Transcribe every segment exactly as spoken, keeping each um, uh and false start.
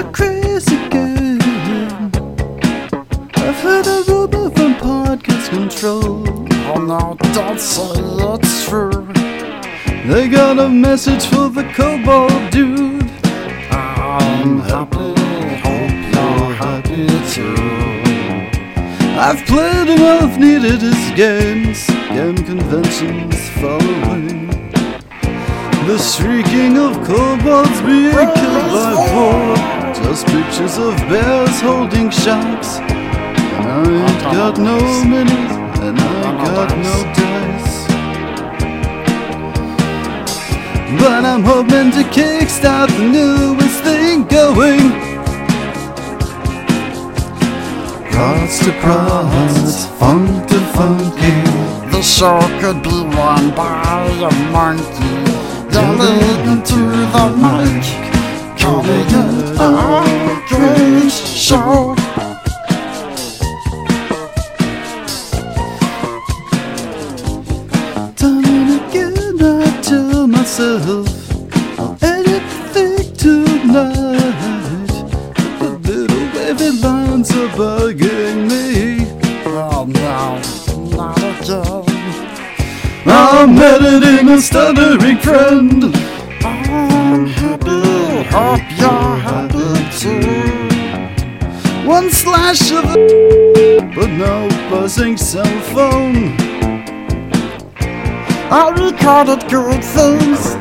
a crazy girl. I've heard a rumor from podcast control. Oh no, don't say it's true. They got a message for the Cobalt dude. I'm happy, hope you're happy too. I've played enough needed as games, game conventions following. The shrieking of kobolds being killed by war. Just pictures of bears holding sharks. And I ain't got no minis, and I got no dice. But I'm hoping to kickstart the newest thing going. Cards to cards, funk to funky. The show could be won by a monkey yelling into the mic, calling it a great show. Time and again I tell myself I'll edit the thing tonight. The little wavy lines are bugging me. Oh no, not again. I'm editing a stuttering friend. I'm happy, hope you're happy too. One slash of a but no buzzing cell phone. I recorded good things,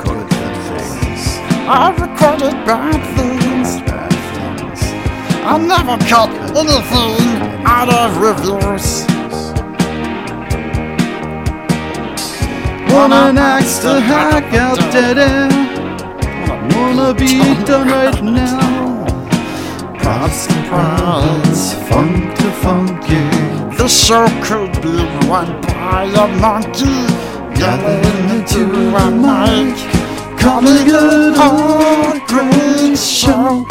I recorded bad things. I never cut anything out of reviews. Want an axe to hack out dead air. Wanna be done right now. Props to props, funk to funky. The show could be won by a monkey yelling into a mic, calling it a great show.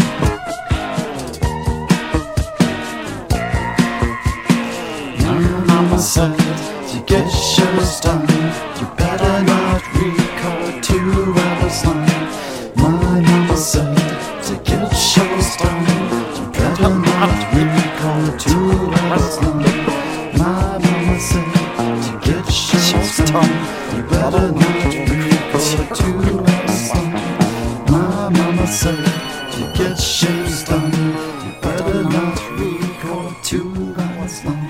My mama said to get shows done, you better not record two hours long. My mama said to get shows done, you better not record two hours long. My mama said to get shows done, you better not record two hours long. My mama said to get shows done, you better not record two hours long.